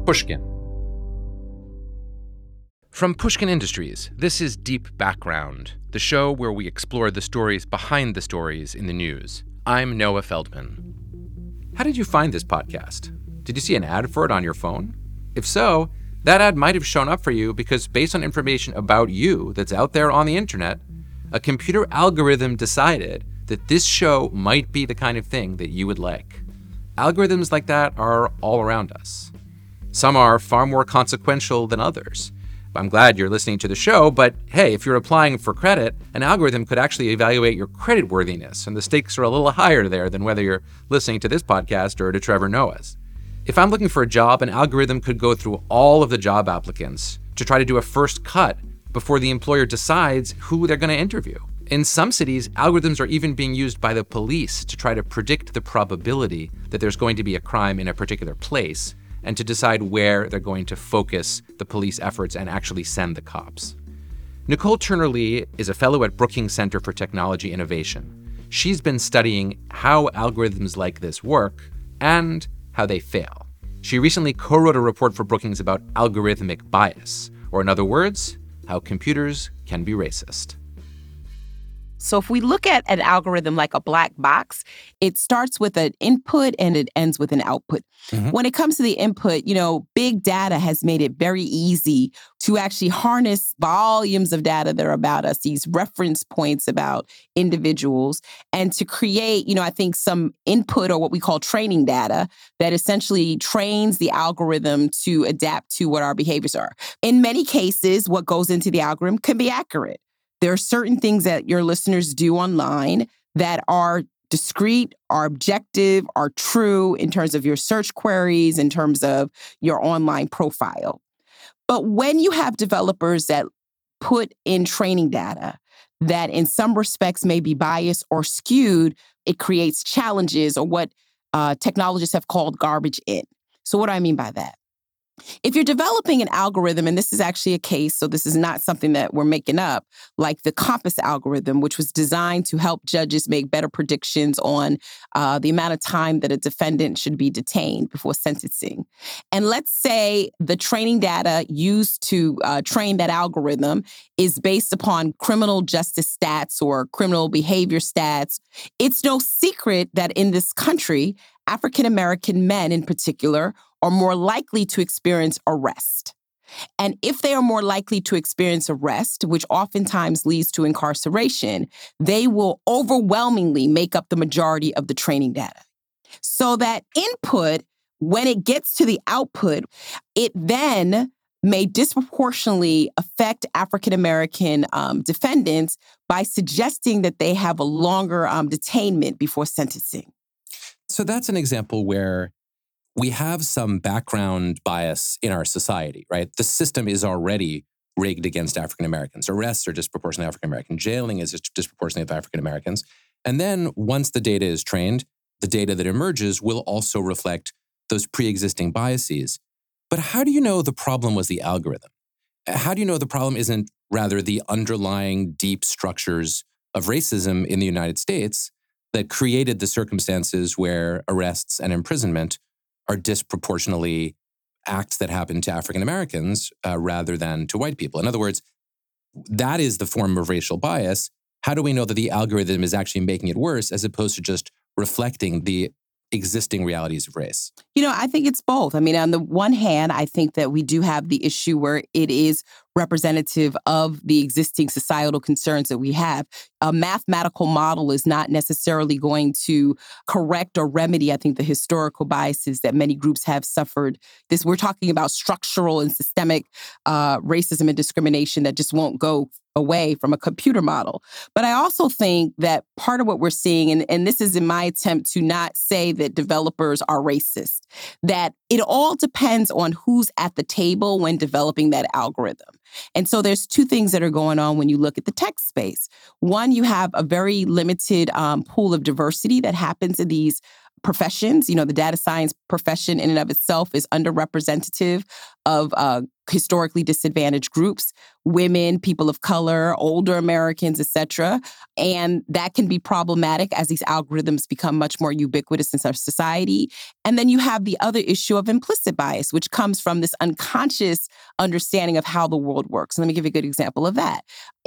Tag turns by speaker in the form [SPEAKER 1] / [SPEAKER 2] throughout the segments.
[SPEAKER 1] Pushkin. From Pushkin Industries, this is Deep Background, the show where we explore the stories behind the stories in the news. I'm Noah Feldman. How did you find this podcast? Did you see an ad for it on your phone? If so, that ad might have shown up for you because based on information about you that's out there on the internet, a computer algorithm decided that this show might be the kind of thing that you would like. Algorithms like that are all around us. Some are far more consequential than others. I'm glad you're listening to the show, but hey, if you're applying for credit, an algorithm could actually evaluate your credit worthiness, and the stakes are a little higher there than whether you're listening to this podcast or to Trevor Noah's. If I'm looking for a job, an algorithm could go through all of the job applicants to try to do a first cut before the employer decides who they're going to interview. In some cities, algorithms are even being used by the police to try to predict the probability that there's going to be a crime in a particular place, and to decide where they're going to focus the police efforts and actually send the cops. Nicole Turner-Lee is a fellow at Brookings Center for Technology Innovation. She's been studying how algorithms like this work and how they fail. She recently co-wrote a report for Brookings about algorithmic bias, or in other words, how computers can be racist.
[SPEAKER 2] So if we look at an algorithm like a black box, it starts with an input and it ends with an output. When it comes to the input, big data has made it very easy to actually harness volumes of data that are about us, these reference points about individuals, and to create, I think some input or what we call training data that essentially trains the algorithm to adapt to what our behaviors are. In many cases, what goes into the algorithm can be accurate. There are certain things that your listeners do online that are discrete, are objective, are true in terms of your search queries, in terms of your online profile. But when you have developers that put in training data that in some respects may be biased or skewed, it creates challenges or what technologists have called garbage in. So what do I mean by that? If you're developing an algorithm, and this is actually a case, so this is not something that we're making up, like the COMPAS algorithm, which was designed to help judges make better predictions on the amount of time that a defendant should be detained before sentencing. And let's say the training data used to train that algorithm is based upon criminal justice stats or criminal behavior stats. It's no secret that in this country, African-American men in particular are more likely to experience arrest. And if they are more likely to experience arrest, which oftentimes leads to incarceration, they will overwhelmingly make up the majority of the training data. So that input, when it gets to the output, it then may disproportionately affect African-American defendants by suggesting that they have a longer detainment before sentencing.
[SPEAKER 3] So that's an example where we have some background bias in our society, right? The system is already rigged against African Americans. Arrests are disproportionately African American. Jailing is disproportionately of African Americans. And then once the data is trained, the data that emerges will also reflect those pre-existing biases. But how do you know the problem was the algorithm? How do you know the problem isn't rather the underlying deep structures of racism in the United States that created the circumstances where arrests and imprisonment are disproportionately acts that happen to African Americans rather than to white people? In other words, that is the form of racial bias. How do we know that the algorithm is actually making it worse as opposed to just reflecting the existing realities of race?
[SPEAKER 2] I think it's both. I mean, on the one hand, I think that we do have the issue where it is representative of the existing societal concerns that we have. A mathematical model is not necessarily going to correct or remedy, I think, the historical biases that many groups have suffered. We're talking about structural and systemic racism and discrimination that just won't go away from a computer model. But I also think that part of what we're seeing, and this is in my attempt to not say that developers are racist, that it all depends on who's at the table when developing that algorithm. And so there's two things that are going on when you look at the tech space. One, you have a very limited pool of diversity that happens in these professions. The data science profession in and of itself is underrepresentative of historically disadvantaged groups, women, people of color, older Americans, etc. And that can be problematic as these algorithms become much more ubiquitous in our society. And then you have the other issue of implicit bias, which comes from this unconscious understanding of how the world works. Let me give you a good example of that.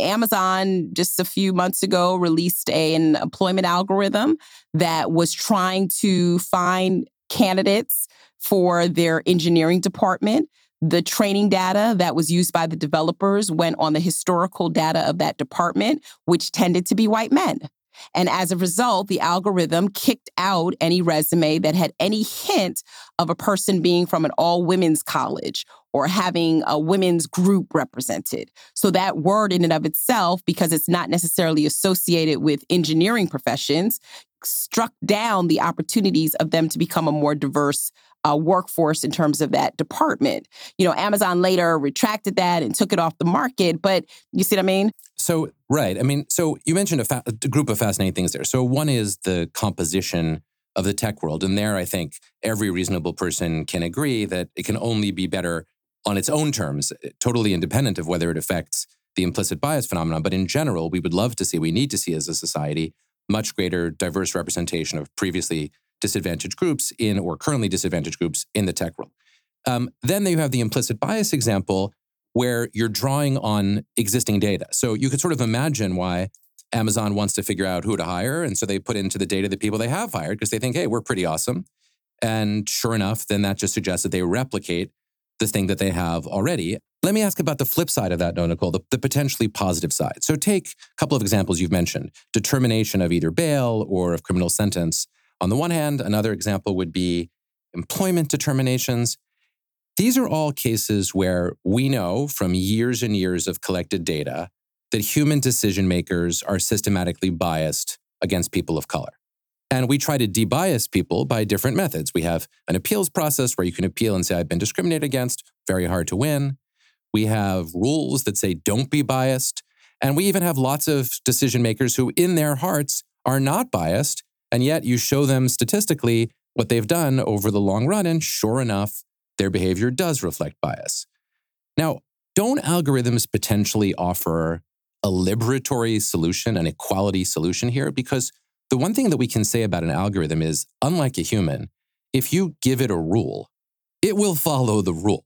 [SPEAKER 2] Amazon, just a few months ago, released an employment algorithm that was trying to find candidates for their engineering department. The training data that was used by the developers went on the historical data of that department, which tended to be white men. And as a result, the algorithm kicked out any resume that had any hint of a person being from an all-women's college or having a women's group represented. So that word in and of itself, because it's not necessarily associated with engineering professions, struck down the opportunities of them to become a more diverse workforce in terms of that department. Amazon later retracted that and took it off the market, but you see what I mean?
[SPEAKER 3] So, right. So you mentioned a group of fascinating things there. So one is the composition of the tech world. And there, I think every reasonable person can agree that it can only be better on its own terms, totally independent of whether it affects the implicit bias phenomenon. But in general, we need to see as a society, much greater diverse representation of previously disadvantaged groups or currently disadvantaged groups in the tech world. Then you have the implicit bias example where you're drawing on existing data. So you could sort of imagine why Amazon wants to figure out who to hire. And so they put into the data the people they have hired because they think, hey, we're pretty awesome. And sure enough, then that just suggests that they replicate the thing that they have already. Let me ask about the flip side of that, though, Nicole, the potentially positive side. So take a couple of examples you've mentioned, determination of either bail or of criminal sentence. On the one hand, another example would be employment determinations. These are all cases where we know from years and years of collected data that human decision makers are systematically biased against people of color. And we try to debias people by different methods. We have an appeals process where you can appeal and say, I've been discriminated against, very hard to win. We have rules that say, don't be biased. And we even have lots of decision makers who in their hearts are not biased. And yet you show them statistically what they've done over the long run. And sure enough, their behavior does reflect bias. Now, don't algorithms potentially offer a liberatory solution, an equality solution here? Because the one thing that we can say about an algorithm is, unlike a human, if you give it a rule, it will follow the rule.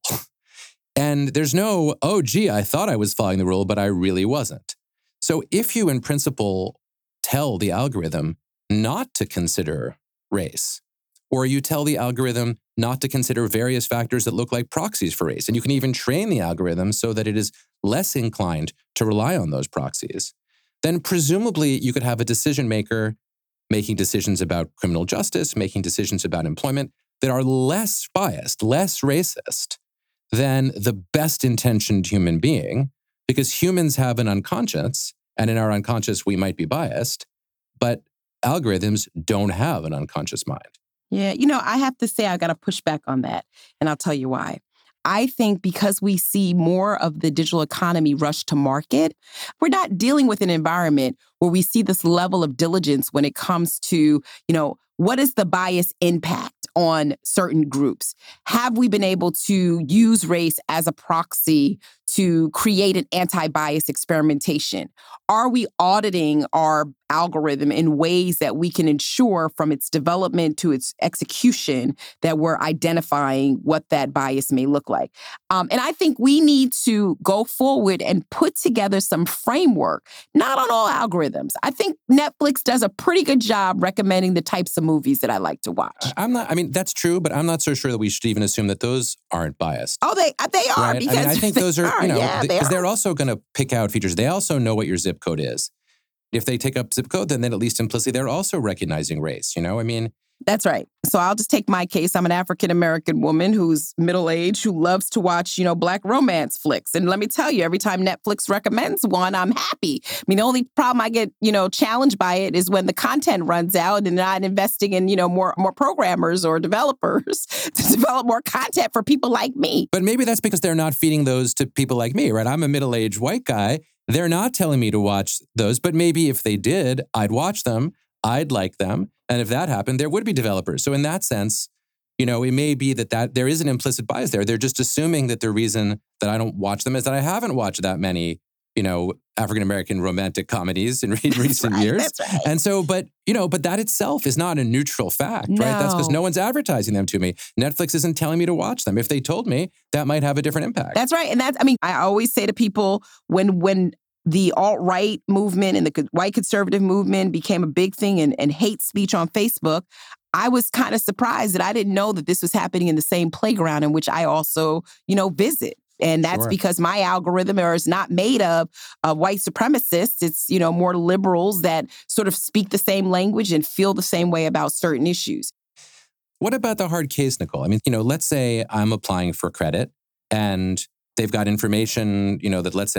[SPEAKER 3] And there's no, oh, gee, I thought I was following the rule, but I really wasn't. So if you, in principle, tell the algorithm not to consider race, or you tell the algorithm not to consider various factors that look like proxies for race, and you can even train the algorithm so that it is less inclined to rely on those proxies, then presumably you could have a decision maker making decisions about criminal justice, making decisions about employment that are less biased, less racist than the best intentioned human being, because humans have an unconscious, and in our unconscious we might be biased, but algorithms don't have an unconscious mind.
[SPEAKER 2] Yeah, I have to say I got to push back on that, and I'll tell you why. I think because we see more of the digital economy rush to market, we're not dealing with an environment where we see this level of diligence when it comes to, what is the bias impact on certain groups? Have we been able to use race as a proxy to create an anti-bias experimentation? Are we auditing our algorithm in ways that we can ensure from its development to its execution that we're identifying what that bias may look like? And I think we need to go forward and put together some framework, not on all algorithms. I think Netflix does a pretty good job recommending the types of movies that I like to watch.
[SPEAKER 3] That's true, but I'm not so sure that we should even assume that those aren't biased.
[SPEAKER 2] Oh, they are.
[SPEAKER 3] Right?
[SPEAKER 2] Because
[SPEAKER 3] I think those are, because
[SPEAKER 2] they're
[SPEAKER 3] also going to pick out features. They also know what your zip code is. If they take up zip code, then at least implicitly, they're also recognizing race,
[SPEAKER 2] That's right. So I'll just take my case. I'm an African-American woman who's middle-aged, who loves to watch, Black romance flicks. And let me tell you, every time Netflix recommends one, I'm happy. The only problem I get, challenged by it is when the content runs out and not investing in, more programmers or developers to develop more content for people like me.
[SPEAKER 3] But maybe that's because they're not feeding those to people like me, right? I'm a middle-aged white guy. They're not telling me to watch those, but maybe if they did, I'd watch them. I'd like them. And if that happened, there would be developers. So in that sense, it may be that there is an implicit bias there. They're just assuming that the reason that I don't watch them is that I haven't watched that many, African-American romantic comedies in recent years.
[SPEAKER 2] That's right.
[SPEAKER 3] And so, but that itself is not a neutral fact, right? That's because no one's advertising them to me. Netflix isn't telling me to watch them. If they told me, that might have a different impact.
[SPEAKER 2] That's right. And I always say to people when the alt-right movement and the white conservative movement became a big thing and hate speech on Facebook, I was kind of surprised that I didn't know that this was happening in the same playground in which I also, visit. And that's because my algorithm is not made of white supremacists. It's, more liberals that sort of speak the same language and feel the same way about certain issues.
[SPEAKER 3] What about the hard case, Nicole? I mean, let's say I'm applying for credit and they've got information, that let's say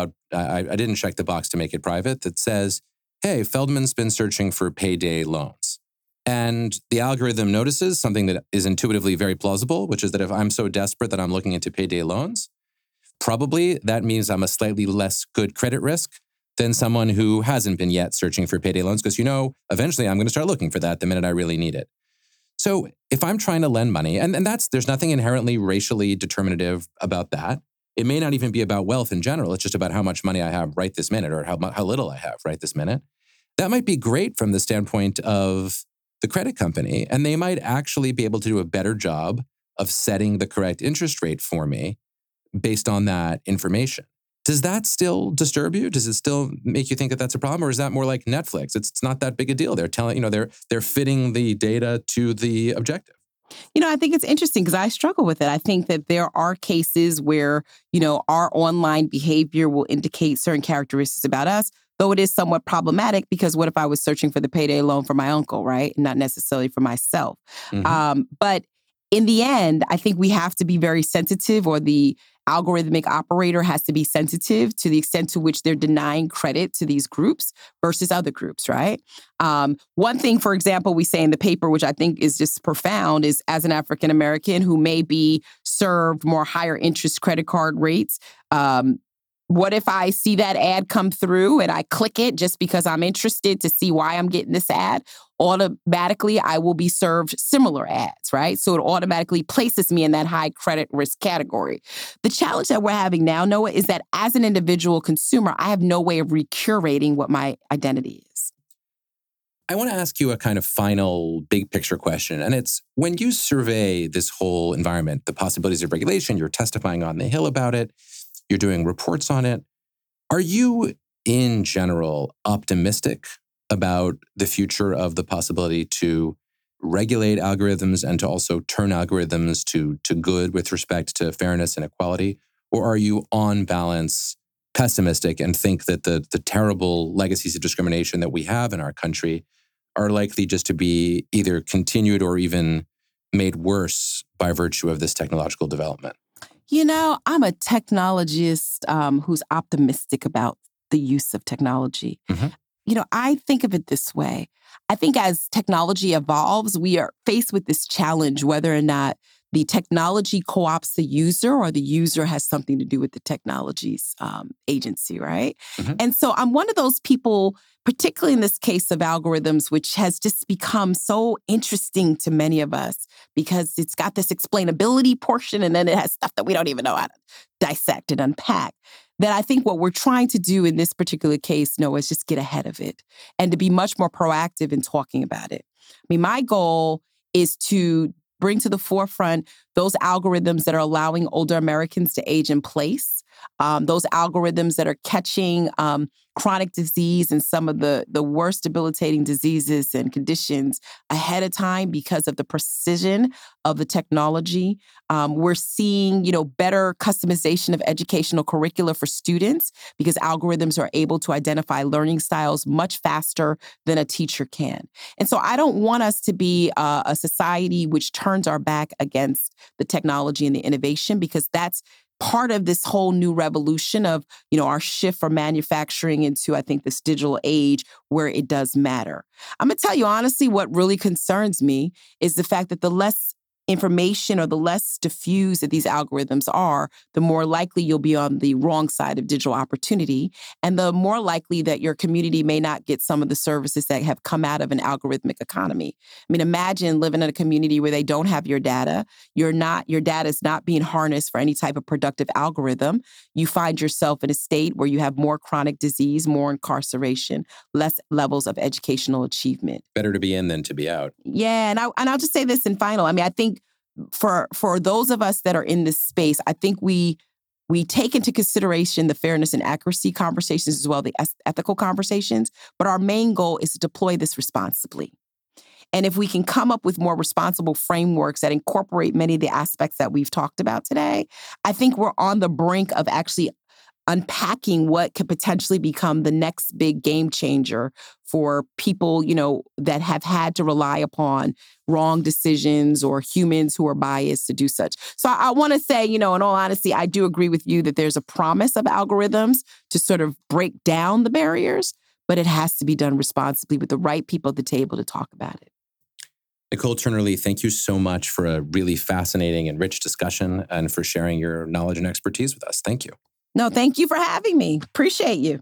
[SPEAKER 3] I didn't check the box to make it private that says, hey, Feldman's been searching for payday loans. And the algorithm notices something that is intuitively very plausible, which is that if I'm so desperate that I'm looking into payday loans, probably that means I'm a slightly less good credit risk than someone who hasn't been yet searching for payday loans because, eventually I'm going to start looking for that the minute I really need it. So if I'm trying to lend money, and there's nothing inherently racially determinative about that. It may not even be about wealth in general. It's just about how much money I have right this minute or how little I have right this minute. That might be great from the standpoint of the credit company, and they might actually be able to do a better job of setting the correct interest rate for me based on that information. Does that still disturb you? Does it still make you think that that's a problem? Or is that more like Netflix? It's not that big a deal. They're telling, they're fitting the data to the objective.
[SPEAKER 2] I think it's interesting because I struggle with it. I think that there are cases where, our online behavior will indicate certain characteristics about us, though it is somewhat problematic because what if I was searching for the payday loan for my uncle, right? Not necessarily for myself.
[SPEAKER 3] Mm-hmm.
[SPEAKER 2] But in the end, I think we have to be very sensitive, or the algorithmic operator has to be sensitive to the extent to which they're denying credit to these groups versus other groups, right? One thing, for example, we say in the paper, which I think is just profound, is as an African American who may be served more higher interest credit card rates, what if I see that ad come through and I click it just because I'm interested to see why I'm getting this ad? Automatically, I will be served similar ads, right? So it automatically places me in that high credit risk category. The challenge that we're having now, Noah, is that as an individual consumer, I have no way of recurating what my identity is.
[SPEAKER 3] I want to ask you a kind of final big picture question. And it's when you survey this whole environment, the possibilities of regulation, you're testifying on the Hill about it, you're doing reports on it. Are you, in general, optimistic about the future of the possibility to regulate algorithms and to also turn algorithms to good with respect to fairness and equality? Or are you, on balance, pessimistic and think that the terrible legacies of discrimination that we have in our country are likely just to be either continued or even made worse by virtue of this technological development?
[SPEAKER 2] I'm a technologist who's optimistic about the use of technology.
[SPEAKER 3] Mm-hmm.
[SPEAKER 2] I think of it this way. I think as technology evolves, we are faced with this challenge, whether or not the technology co-opts the user or the user has something to do with the technology's agency, right?
[SPEAKER 3] Mm-hmm.
[SPEAKER 2] And so I'm one of those people, particularly in this case of algorithms, which has just become so interesting to many of us because it's got this explainability portion and then it has stuff that we don't even know how to dissect and unpack. That I think what we're trying to do in this particular case, Noah, is just get ahead of it and to be much more proactive in talking about it. I mean, my goal is to bring to the forefront those algorithms that are allowing older Americans to age in place, those algorithms that are catching chronic disease and some of the worst debilitating diseases and conditions ahead of time because of the precision of the technology. We're seeing, better customization of educational curricula for students because algorithms are able to identify learning styles much faster than a teacher can. And so I don't want us to be a society which turns our back against the technology and the innovation because that's part of this whole new revolution of, our shift from manufacturing into, I think, this digital age where it does matter. I'm going to tell you honestly, what really concerns me is the fact that the less information or the less diffused that these algorithms are, the more likely you'll be on the wrong side of digital opportunity, and the more likely that your community may not get some of the services that have come out of an algorithmic economy. I mean, imagine living in a community where they don't have your data. Your data is not being harnessed for any type of productive algorithm. You find yourself in a state where you have more chronic disease, more incarceration, less levels of educational achievement.
[SPEAKER 3] Better to be in than to be out.
[SPEAKER 2] Yeah, and I'll just say this in final. I mean, I think for those of us that are in this space, I think we take into consideration the fairness and accuracy conversations as well, the ethical conversations, but our main goal is to deploy this responsibly. And if we can come up with more responsible frameworks that incorporate many of the aspects that we've talked about today, I think we're on the brink of actually unpacking what could potentially become the next big game changer for people, that have had to rely upon wrong decisions or humans who are biased to do such. So I want to say, in all honesty, I do agree with you that there's a promise of algorithms to sort of break down the barriers, but it has to be done responsibly with the right people at the table to talk about it.
[SPEAKER 3] Nicole Turner-Lee, thank you so much for a really fascinating and rich discussion and for sharing your knowledge and expertise with us. Thank you.
[SPEAKER 2] No, thank you for having me. Appreciate you.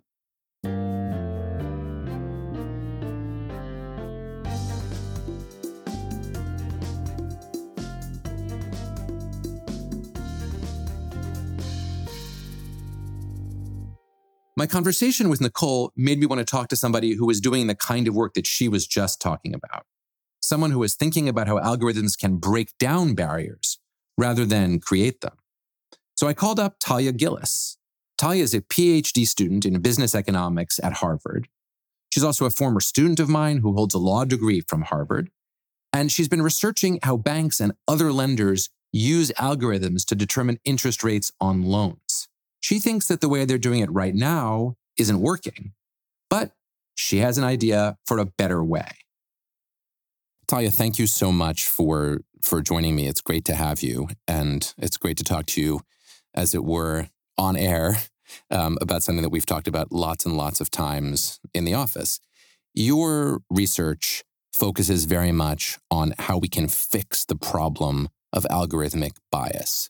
[SPEAKER 3] My conversation with Nicole made me want to talk to somebody who was doing the kind of work that she was just talking about. Someone who was thinking about how algorithms can break down barriers rather than create them. So I called up Talia Gillis. Talia is a PhD student in business economics at Harvard. She's also a former student of mine who holds a law degree from Harvard. And she's been researching how banks and other lenders use algorithms to determine interest rates on loans. She thinks that the way they're doing it right now isn't working, but she has an idea for a better way. Talia, thank you so much for joining me. It's great to have you, and it's great to talk to you, as it were, on air about something that we've talked about lots and lots of times in the office. Your research focuses very much on how we can fix the problem of algorithmic bias.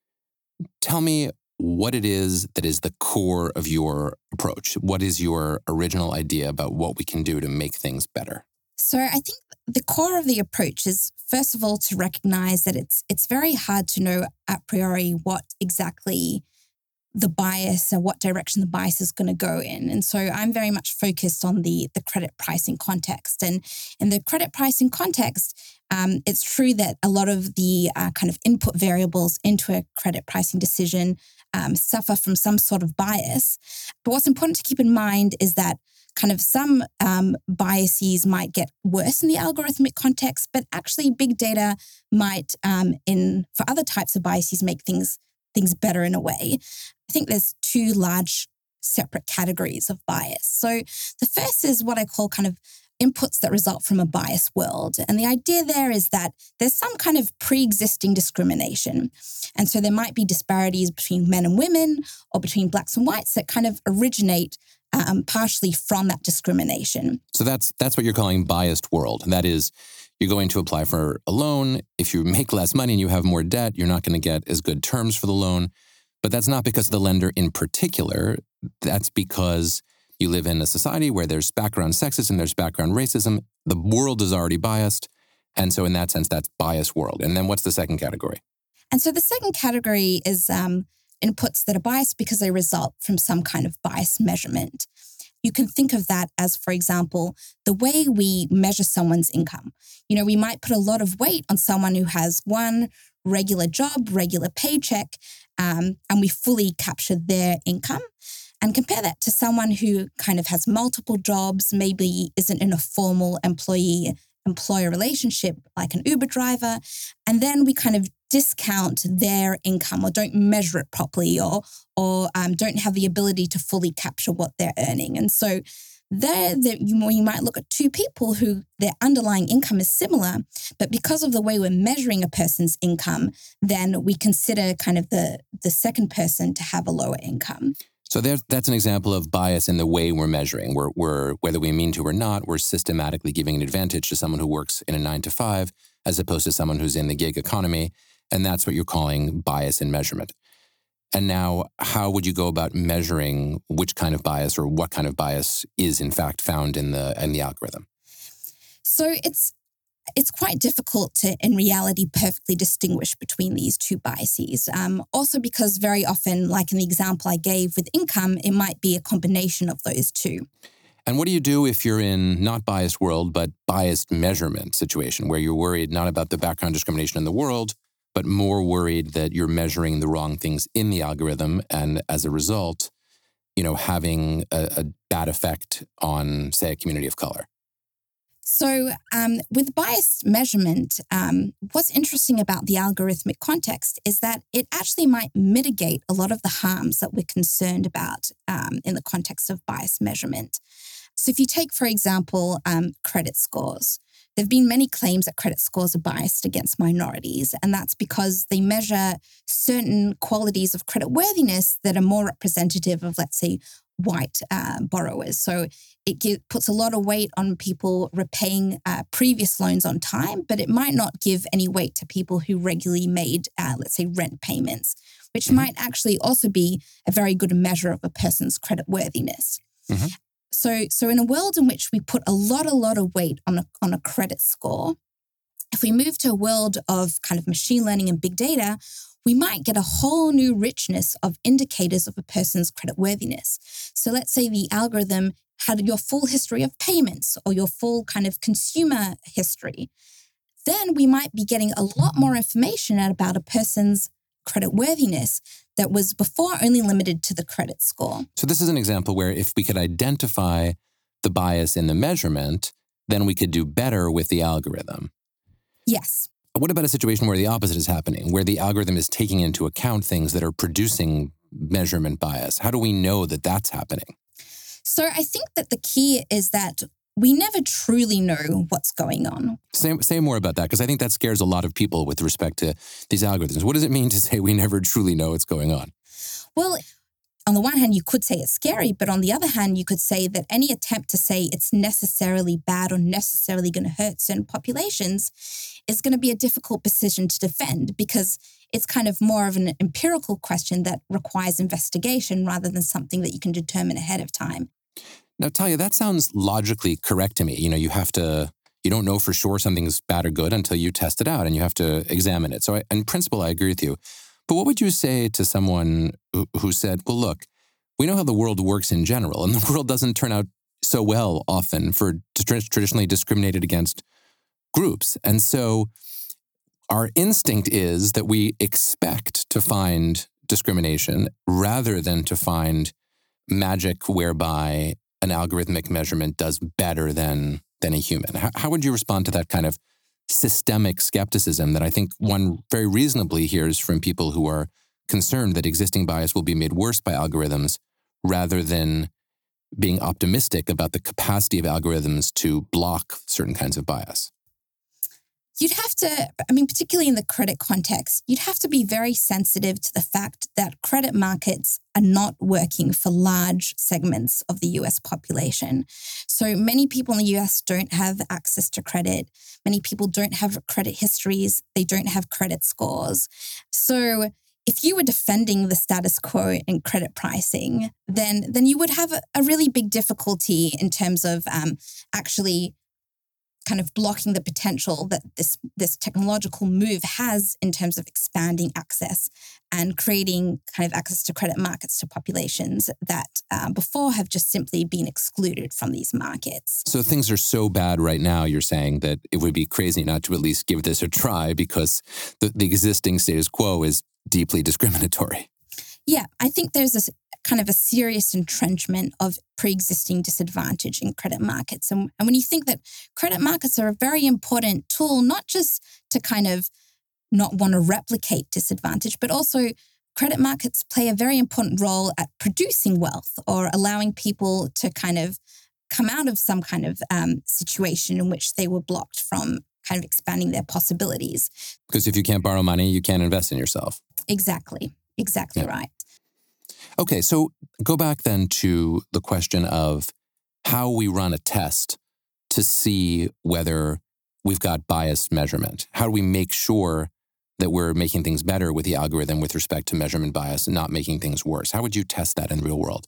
[SPEAKER 3] Tell me what it is that is the core of your approach. What is your original idea about what we can do to make things better?
[SPEAKER 4] So I think the core of the approach is, first of all, to recognize that it's very hard to know a priori what exactly the bias or what direction the bias is going to go in. And so I'm very much focused on the credit pricing context. And in the credit pricing context, it's true that a lot of the kind of input variables into a credit pricing decision suffer from some sort of bias. But what's important to keep in mind is that kind of some biases might get worse in the algorithmic context, but actually big data might, for other types of biases, make things better in a way. I think there's two large separate categories of bias. So the first is what I call kind of inputs that result from a biased world. And the idea there is that there's some kind of pre-existing discrimination. And so there might be disparities between men and women or between blacks and whites that kind of originate partially from that discrimination.
[SPEAKER 3] So that's what you're calling biased world. That is, you're going to apply for a loan. If you make less money and you have more debt, you're not going to get as good terms for the loan. But that's not because of the lender in particular. That's because you live in a society where there's background sexism, there's background racism. The world is already biased. And so in that sense, that's biased world. And then what's the second category?
[SPEAKER 4] And so the second category is inputs that are biased because they result from some kind of bias measurement. You can think of that as, for example, the way we measure someone's income. We might put a lot of weight on someone who has one regular job, regular paycheck, and we fully capture their income. And compare that to someone who kind of has multiple jobs, maybe isn't in a formal employee-employer relationship like an Uber driver, and then we kind of discount their income or don't measure it properly or don't have the ability to fully capture what they're earning. And so you might look at two people who their underlying income is similar, but because of the way we're measuring a person's income, then we consider kind of the second person to have a lower income.
[SPEAKER 3] So that's an example of bias in the way we're measuring. We're whether we mean to or not, we're systematically giving an advantage to someone who works in a 9 to 5 as opposed to someone who's in the gig economy. And that's what you're calling bias in measurement. And now, how would you go about measuring which kind of bias or what kind of bias is in fact found in the algorithm?
[SPEAKER 4] So it's quite difficult to, in reality, perfectly distinguish between these two biases. Also because very often, like in the example I gave with income, it might be a combination of those two.
[SPEAKER 3] And what do you do if you're in not biased world, but biased measurement situation, where you're worried not about the background discrimination in the world, but more worried that you're measuring the wrong things in the algorithm, and as a result, having a bad effect on, say, a community of color?
[SPEAKER 4] So with biased measurement, what's interesting about the algorithmic context is that it actually might mitigate a lot of the harms that we're concerned about in the context of biased measurement. So if you take, for example, credit scores, there have been many claims that credit scores are biased against minorities, and that's because they measure certain qualities of creditworthiness that are more representative of, let's say, white borrowers. So it puts a lot of weight on people repaying previous loans on time, but it might not give any weight to people who regularly made, let's say, rent payments, which might actually also be a very good measure of a person's creditworthiness. Mm-hmm. So in a world in which we put a lot of weight on a credit score, if we move to a world of kind of machine learning and big data, we might get a whole new richness of indicators of a person's creditworthiness. So let's say the algorithm had your full history of payments or your full kind of consumer history. Then we might be getting a lot more information about a person's creditworthiness that was before only limited to the credit score.
[SPEAKER 3] So this is an example where if we could identify the bias in the measurement, then we could do better with the algorithm.
[SPEAKER 4] Yes.
[SPEAKER 3] What about a situation where the opposite is happening, where the algorithm is taking into account things that are producing measurement bias? How do we know that that's happening?
[SPEAKER 4] So I think that the key is that we never truly know what's going on.
[SPEAKER 3] Say more about that, because I think that scares a lot of people with respect to these algorithms. What does it mean to say we never truly know what's going on?
[SPEAKER 4] Well, on the one hand, you could say it's scary, but on the other hand, you could say that any attempt to say it's necessarily bad or necessarily going to hurt certain populations is going to be a difficult position to defend, because it's kind of more of an empirical question that requires investigation rather than something that you can determine ahead of time.
[SPEAKER 3] Now, Talia, that sounds logically correct to me. You don't know for sure something's bad or good until you test it out and you have to examine it. So in principle, I agree with you. But what would you say to someone who said, well, look, we know how the world works in general, and the world doesn't turn out so well often for traditionally discriminated against groups. And so our instinct is that we expect to find discrimination rather than to find magic whereby an algorithmic measurement does better than a human. How would you respond to that kind of systemic skepticism that I think one very reasonably hears from people who are concerned that existing bias will be made worse by algorithms, rather than being optimistic about the capacity of algorithms to block certain kinds of bias?
[SPEAKER 4] You'd have to, particularly in the credit context, you'd have to be very sensitive to the fact that credit markets are not working for large segments of the US population. So many people in the US don't have access to credit. Many people don't have credit histories. They don't have credit scores. So if you were defending the status quo in credit pricing, then you would have a really big difficulty in terms of actually kind of blocking the potential that this technological move has in terms of expanding access and creating kind of access to credit markets to populations that before have just simply been excluded from these markets.
[SPEAKER 3] So things are so bad right now, you're saying, that it would be crazy not to at least give this a try, because the existing status quo is deeply discriminatory.
[SPEAKER 4] Yeah, I think there's this kind of a serious entrenchment of pre-existing disadvantage in credit markets. And when you think that credit markets are a very important tool, not just to kind of not want to replicate disadvantage, but also credit markets play a very important role at producing wealth or allowing people to kind of come out of some kind of situation in which they were blocked from kind of expanding their possibilities.
[SPEAKER 3] Because if you can't borrow money, you can't invest in yourself.
[SPEAKER 4] Exactly right.
[SPEAKER 3] Okay, so go back then to the question of how we run a test to see whether we've got bias measurement? How do we make sure that we're making things better with the algorithm with respect to measurement bias and not making things worse? How would you test that in the real world?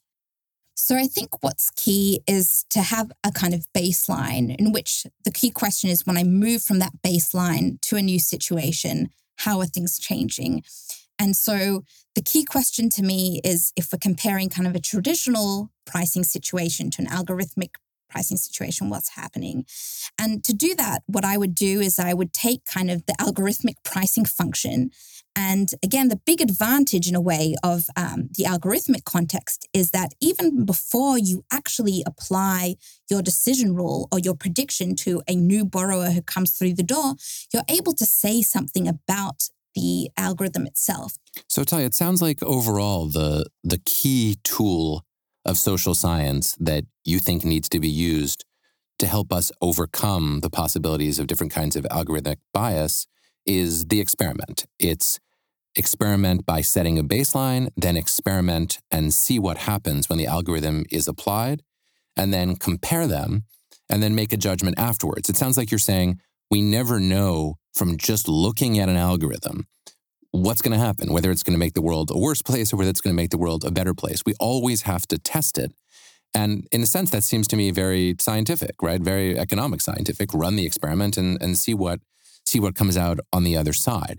[SPEAKER 4] So I think what's key is to have a kind of baseline in which the key question is, when I move from that baseline to a new situation, how are things changing? And so the key question to me is, if we're comparing kind of a traditional pricing situation to an algorithmic pricing situation, what's happening? And to do that, what I would do is I would take kind of the algorithmic pricing function. And again, the big advantage in a way of the algorithmic context is that even before you actually apply your decision rule or your prediction to a new borrower who comes through the door, you're able to say something about the algorithm itself.
[SPEAKER 3] So Talia, it sounds like overall the key tool of social science that you think needs to be used to help us overcome the possibilities of different kinds of algorithmic bias is the experiment. It's experiment by setting a baseline, then experiment and see what happens when the algorithm is applied, and then compare them, and then make a judgment afterwards. It sounds like you're saying we never know from just looking at an algorithm what's going to happen, whether it's going to make the world a worse place or whether it's going to make the world a better place. We always have to test it. And in a sense, that seems to me very scientific, right? Very economic scientific. Run the experiment and see what comes out on the other side.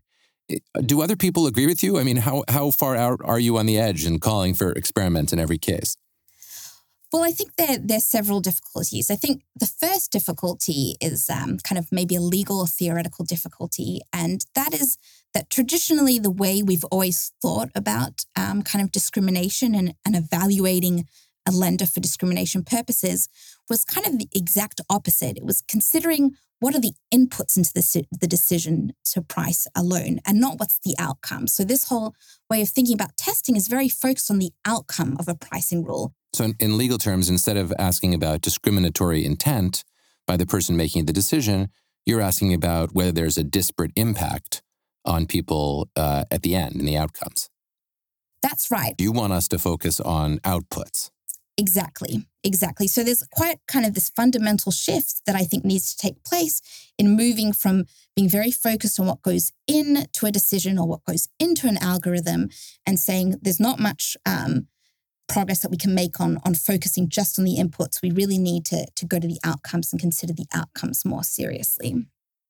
[SPEAKER 3] Do other people agree with you? I mean, how far out are you on the edge in calling for experiments in every case?
[SPEAKER 4] Well, I think there's several difficulties. I think the first difficulty is kind of maybe a legal or theoretical difficulty. And that is that traditionally the way we've always thought about kind of discrimination and evaluating a lender for discrimination purposes was kind of the exact opposite. It was considering what are the inputs into the decision to price a loan and not what's the outcome. So this whole way of thinking about testing is very focused on the outcome of a pricing rule.
[SPEAKER 3] So in legal terms, instead of asking about discriminatory intent by the person making the decision, you're asking about whether there's a disparate impact on people at the end in the outcomes.
[SPEAKER 4] That's right.
[SPEAKER 3] You want us to focus on outputs.
[SPEAKER 4] Exactly. So there's quite kind of this fundamental shift that I think needs to take place in moving from being very focused on what goes into a decision or what goes into an algorithm and saying there's not much progress that we can make on focusing just on the inputs. We really need to go to the outcomes and consider the outcomes more seriously.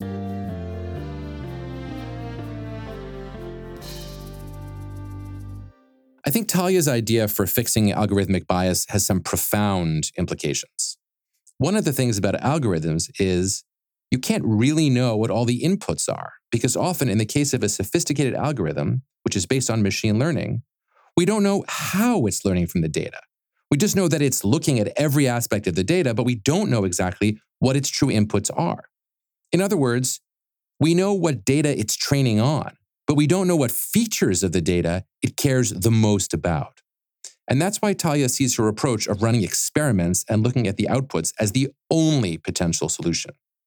[SPEAKER 3] I think Talia's idea for fixing algorithmic bias has some profound implications. One of the things about algorithms is you can't really know what all the inputs are, because often in the case of a sophisticated algorithm, which is based on machine learning, we don't know how it's learning from the data. We just know that it's looking at every aspect of the data, but we don't know exactly what its true inputs are. In other words, we know what data it's training on, but we don't know what features of the data it cares the most about. And that's why Talia sees her approach of running experiments and looking at the outputs as the only potential solution.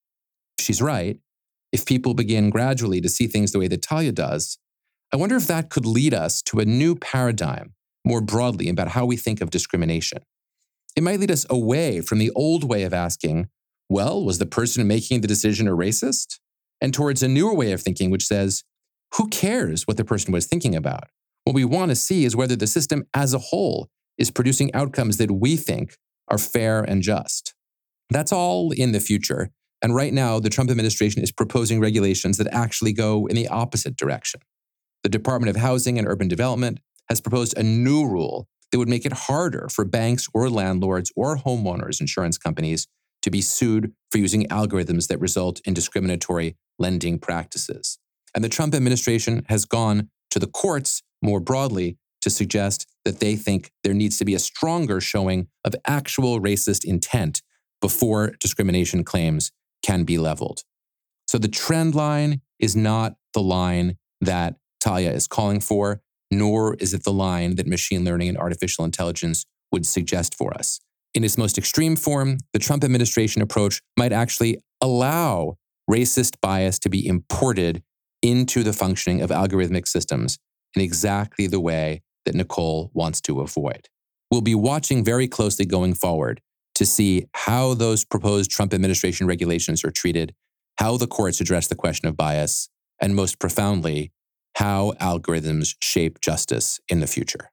[SPEAKER 3] She's right. If people begin gradually to see things the way that Talia does, I wonder if that could lead us to a new paradigm more broadly about how we think of discrimination. It might lead us away from the old way of asking, well, was the person making the decision a racist? And towards a newer way of thinking, which says, who cares what the person was thinking about? What we want to see is whether the system as a whole is producing outcomes that we think are fair and just. That's all in the future. And right now, the Trump administration is proposing regulations that actually go in the opposite direction. The Department of Housing and Urban Development has proposed a new rule that would make it harder for banks or landlords or homeowners insurance companies to be sued for using algorithms that result in discriminatory lending practices. And the Trump administration has gone to the courts more broadly to suggest that they think there needs to be a stronger showing of actual racist intent before discrimination claims can be leveled. So the trend line is not the line that Talia is calling for, nor is it the line that machine learning and artificial intelligence would suggest for us. In its most extreme form, the Trump administration approach might actually allow racist bias to be imported into the functioning of algorithmic systems in exactly the way that Nicole wants to avoid. We'll be watching very closely going forward to see how those proposed Trump administration regulations are treated how the courts address the question of bias, and most profoundly, how algorithms shape justice in the future.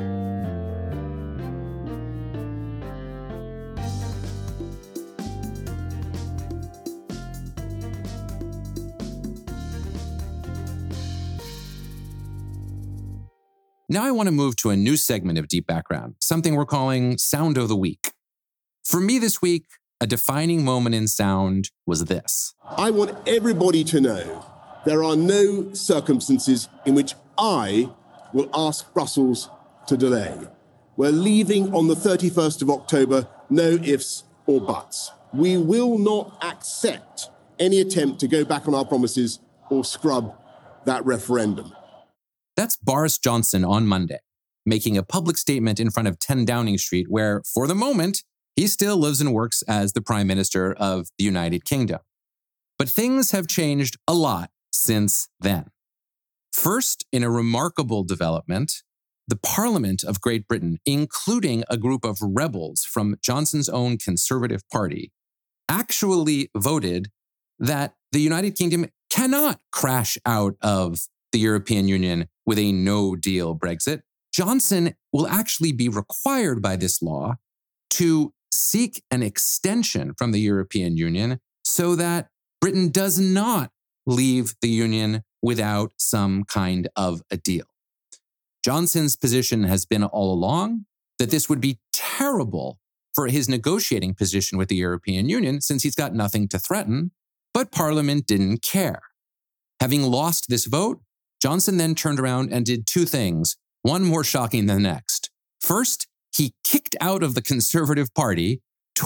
[SPEAKER 3] Now I want to move to a new segment of Deep Background, something we're calling Sound of the Week. For me this week, a defining moment in sound was this.
[SPEAKER 5] I want everybody to know there are no circumstances in which I will ask Brussels to delay. We're leaving on the 31st of October, no ifs or buts. We will not accept any attempt to go back on our promises or scrub that referendum.
[SPEAKER 3] That's Boris Johnson on Monday, making a public statement in front of 10 Downing Street, where, for the moment, he still lives and works as the Prime Minister of the United Kingdom. But things have changed a lot since then. First, in a remarkable development, the Parliament of Great Britain, including a group of rebels from Johnson's own Conservative Party, actually voted that the United Kingdom cannot crash out of the European Union with a no-deal Brexit. Johnson will actually be required by this law to seek an extension from the European Union so that Britain does not leave the Union without some kind of a deal. Johnson's position has been all along that this would be terrible for his negotiating position with the European Union since he's got nothing to threaten, but Parliament didn't care. Having lost this vote, Johnson then turned around and did two things, one more shocking than the next. First, he kicked out of the Conservative Party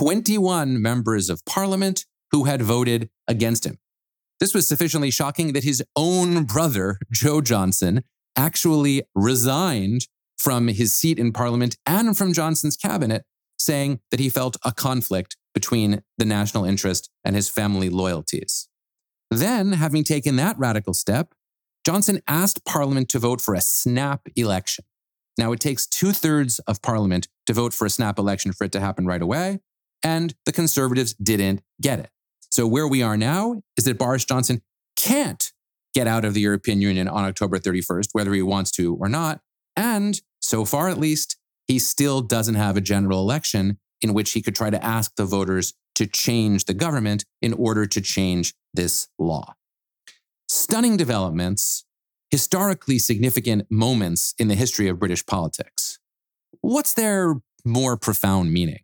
[SPEAKER 3] 21 members of Parliament who had voted against him. This was sufficiently shocking that his own brother, Joe Johnson, actually resigned from his seat in Parliament and from Johnson's cabinet, saying that he felt a conflict between the national interest and his family loyalties. Then, having taken that radical step, Johnson asked Parliament to vote for a snap election. Now, it takes 2/3 of Parliament to vote for a snap election for it to happen right away, and the Conservatives didn't get it. So where we are now is that Boris Johnson can't get out of the European Union on October 31st, whether he wants to or not. And so far, at least, he still doesn't have a general election in which he could try to ask the voters to change the government in order to change this law. Stunning developments, historically significant moments in the history of British politics. What's their more profound meaning?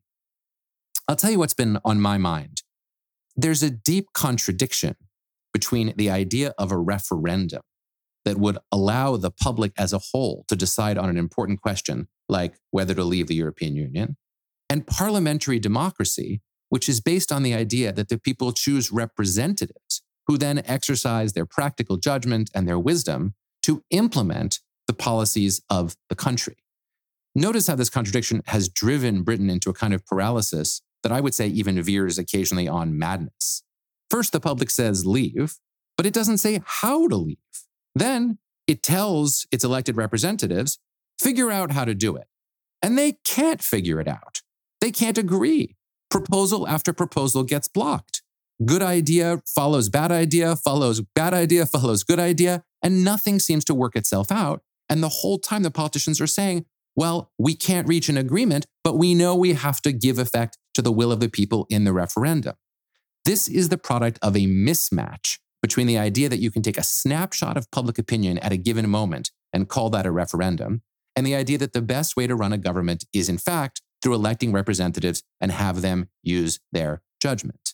[SPEAKER 3] I'll tell you what's been on my mind. There's a deep contradiction between the idea of a referendum that would allow the public as a whole to decide on an important question, like whether to leave the European Union, and parliamentary democracy, which is based on the idea that the people choose representatives who then exercise their practical judgment and their wisdom to implement the policies of the country. Notice how this contradiction has driven Britain into a kind of paralysis that I would say even veers occasionally on madness. First, the public says leave, but it doesn't say how to leave. Then it tells its elected representatives, figure out how to do it. And they can't figure it out. They can't agree. Proposal after proposal gets blocked. Good idea follows bad idea, follows bad idea, follows good idea, and nothing seems to work itself out. And the whole time the politicians are saying, well, we can't reach an agreement, but we know we have to give effect to the will of the people in the referendum. This is the product of a mismatch between the idea that you can take a snapshot of public opinion at a given moment and call that a referendum, and the idea that the best way to run a government is, in fact, through electing representatives and have them use their judgment.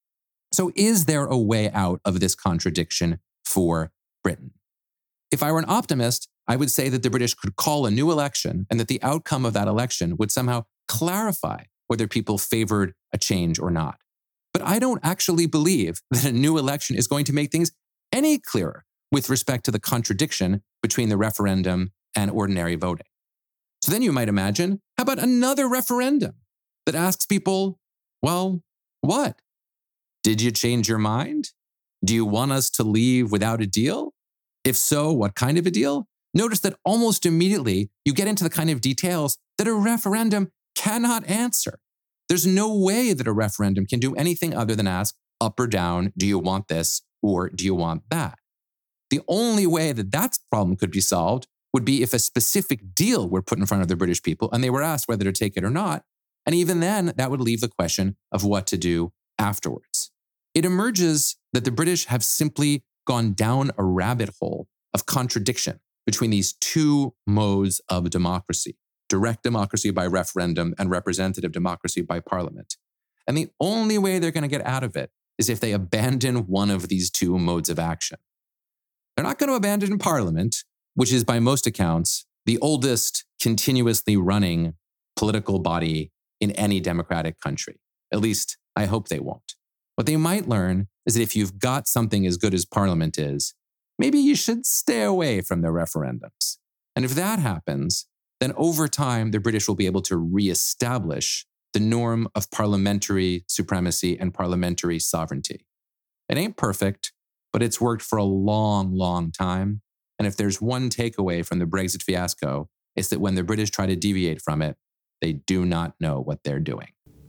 [SPEAKER 3] So is there a way out of this contradiction for Britain? If I were an optimist, I would say that the British could call a new election and that the outcome of that election would somehow clarify whether people favored a change or not. But I don't actually believe that a new election is going to make things any clearer with respect to the contradiction between the referendum and ordinary voting. So then you might imagine, how about another referendum that asks people, well, what? Did you change your mind? Do you want us to leave without a deal? If so, what kind of a deal? Notice that almost immediately you get into the kind of details that a referendum cannot answer. There's no way that a referendum can do anything other than ask up or down? Do you want this or do you want that? The only way that problem could be solved would be if a specific deal were put in front of the British people and they were asked whether to take it or not. And even then, that would leave the question of what to do afterwards. It emerges that the British have simply gone down a rabbit hole of contradiction between these two modes of democracy: direct democracy by referendum and representative democracy by parliament. And the only way they're going to get out of it is if they abandon one of these two modes of action. They're not going to abandon parliament, which is by most accounts the oldest continuously running political body in any democratic country. At least I hope they won't. What they might learn is that if you've got something as good as parliament is, maybe you should stay away from the referendums. And if that happens, then over time, the British will be able to reestablish the norm of parliamentary supremacy and parliamentary sovereignty. It ain't perfect, but it's worked for a long, long time. And if there's one takeaway from the Brexit fiasco, it's that when the British try to deviate from it, they do not know what they're doing.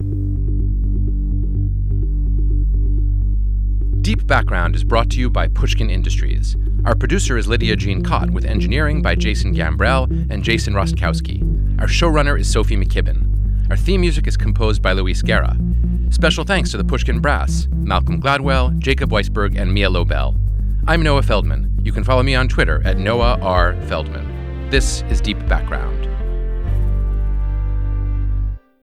[SPEAKER 1] Deep Background is brought to you by Pushkin Industries. Our producer is Lydia Jean Cott, with engineering by Jason Gambrell and Jason Rostkowski. Our showrunner is Sophie McKibben. Our theme music is composed by Luis Guerra. Special thanks to the Pushkin Brass, Malcolm Gladwell, Jacob Weisberg, and Mia Lobel. I'm Noah Feldman. You can follow me on Twitter at Noah R. Feldman. This is Deep Background.